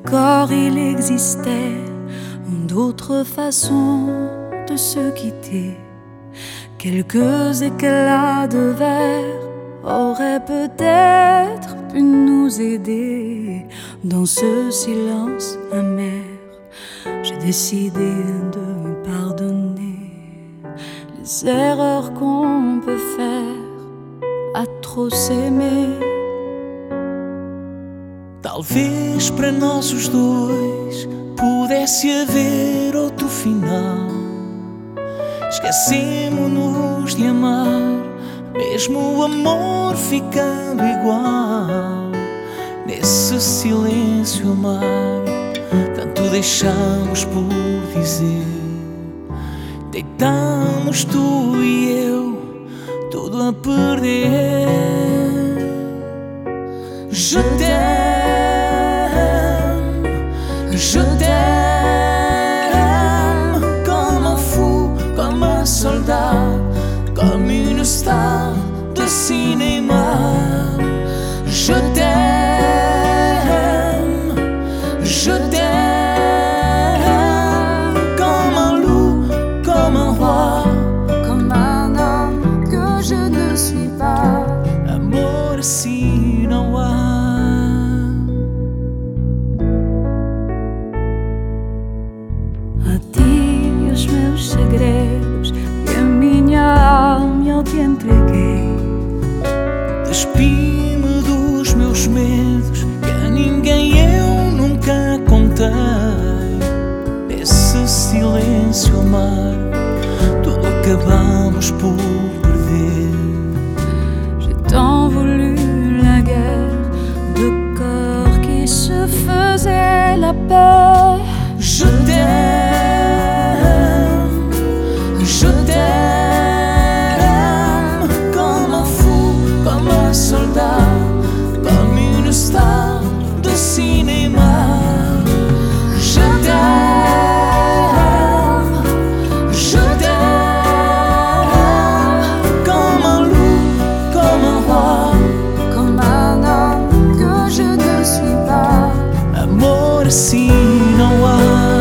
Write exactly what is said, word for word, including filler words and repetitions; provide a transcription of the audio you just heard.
Encore il existait d'autres façons de se quitter. Quelques éclats de verre auraient peut-être pu nous aider. Dans ce silence amer, j'ai décidé de me pardonner les erreurs qu'on peut faire à trop s'aimer. Talvez para nós os dois pudesse haver outro final. Esquecemos-nos de amar, mesmo o amor ficando igual. Nesse silêncio amargo, tanto deixamos por dizer. Deitamos tu e eu, tudo a perder. Je t'aime, je t'aime, comme un fou, comme un soldat, comme une star de cinéma. Je t'aime, je t'aime, comme un loup, comme un roi, Comme un homme que je ne suis pas. amor assim não há. A ti e os meus segredos e a minha alma eu te entreguei. Despi-me dos meus medos que a ninguém eu nunca contei. Nesse silêncio amargo, tudo acabamos por perder. J'ai tant voulu la guerre de corps qui se faisaient la paix. Je t'aime, je t'aime, comme un fou, comme un soldat, comme une star de cinéma. Je t'aime, je t'aime, comme un loup, comme un roi, Comme un homme que je ne suis pas. amor assim não há.